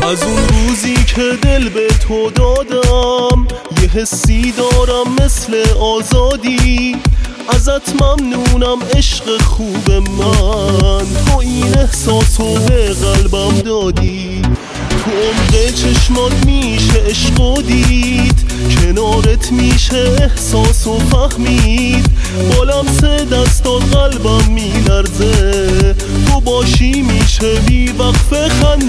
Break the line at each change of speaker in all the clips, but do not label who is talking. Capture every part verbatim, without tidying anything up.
از اون روزی که دل به تو دادم یه حسی دارم مثل آزادی، ازت ممنونم عشق خوب من، تو این احساسو به قلبم دادی. تو عمق چشمات میشه عشق و دید، کنارت میشه احساس و فهمید، با لمس دستات قلبم میلرزه، تو باشی میشه بی وقفه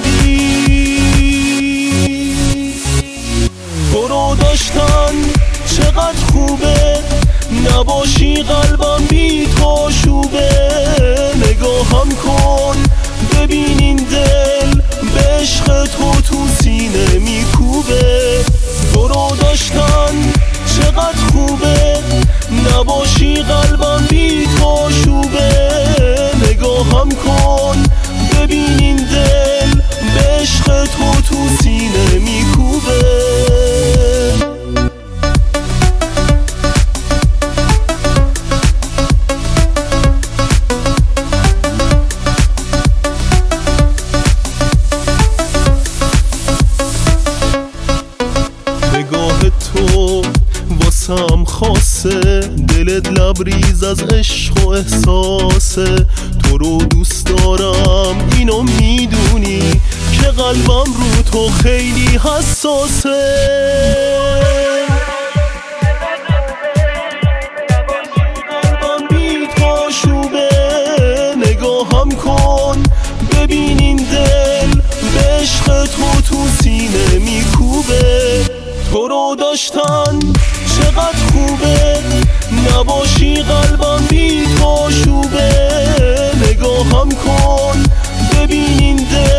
خندید. تو رو داشتن چقدر خوبه، نباشی قلبم بی تو شوبه. نگاهم کن ببین این دل به عشق تو تو سینه میکوبه. تو رو داشتن چقدر خوبه، نباشی قلبم بی تو شوبه. نگاهم کن ببین این دل به عشق تو تو سینه میکوبه. نگاه تو واسم خاصه، دلت لبریز از عشق و احساسه. تو رو دوست دارم اینو میدونی که قلبم رو تو خیلی حساسه. قلبم بی تو شوبه. نگاهم کن ببین این دل به عشق تو تو سینه میکوبه. تو رو داشتن چقدر خوبه، نباشی قلبم بی تو شوبه. نگاهم کن ببین این دل